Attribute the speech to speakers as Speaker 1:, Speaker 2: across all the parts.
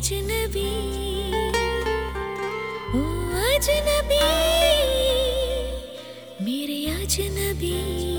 Speaker 1: अजनबी, ओ अजनबी, मेरे अजनबी।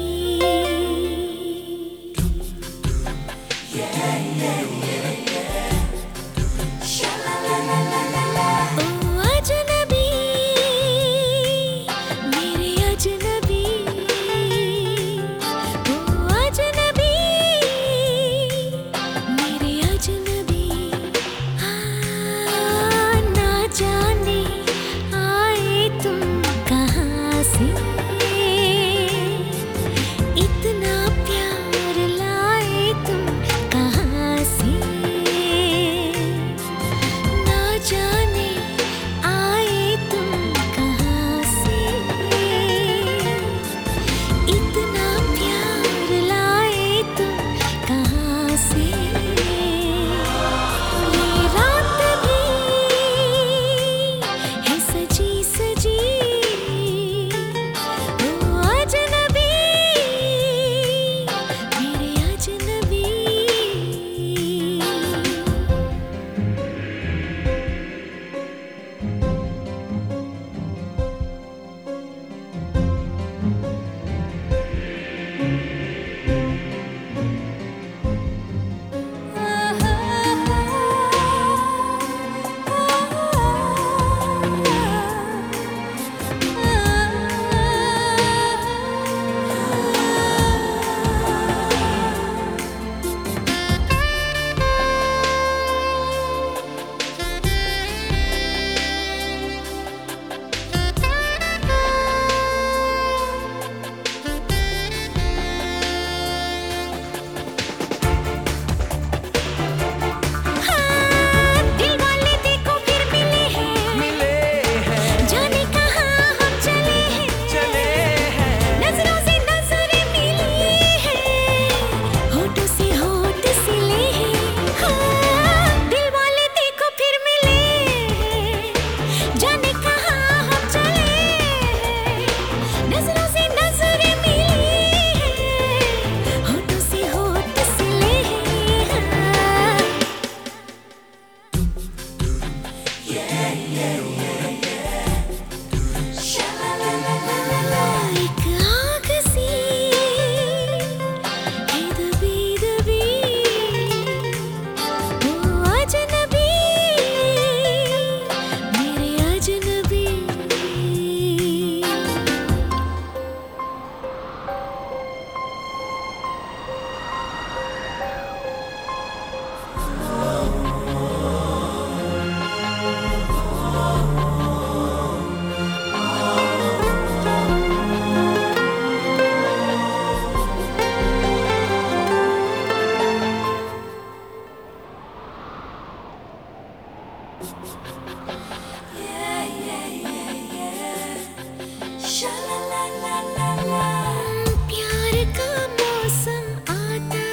Speaker 1: प्यार का मौसम आता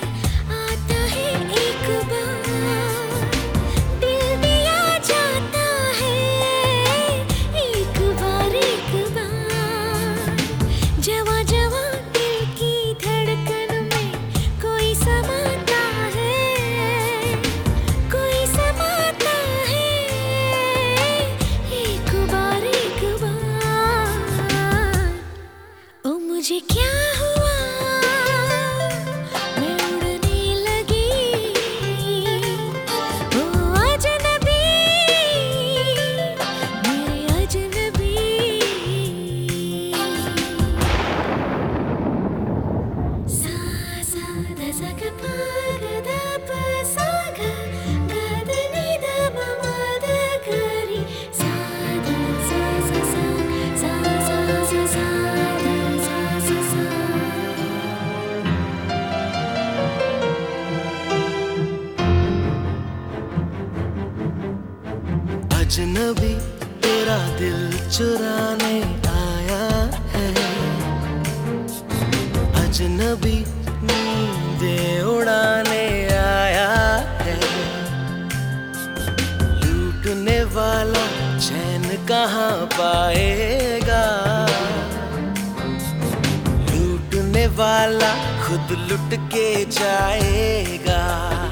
Speaker 1: है एक बार, दिल भी आ जाता है एक बार। जवां जवां दिल की धड़कन में कोई समाता है, कोई समाता है एक बार। ओ मुझे क्या हुआ, मैं उड़ने लगी। ओ अजनबी, मेरे अजनबी। सा सा ध सा ग प ग ध प सा ग ग ध नि ध प म ध ग रि सा ध सा सा सा सा सा सा सा।
Speaker 2: अजनबी तेरा दिल चुराने आया है, अजनबी नींदें उड़ाने आया है। लूटने वाला चैन कहाँ पाएगा, लूटने वाला खुद लुट के जाएगा।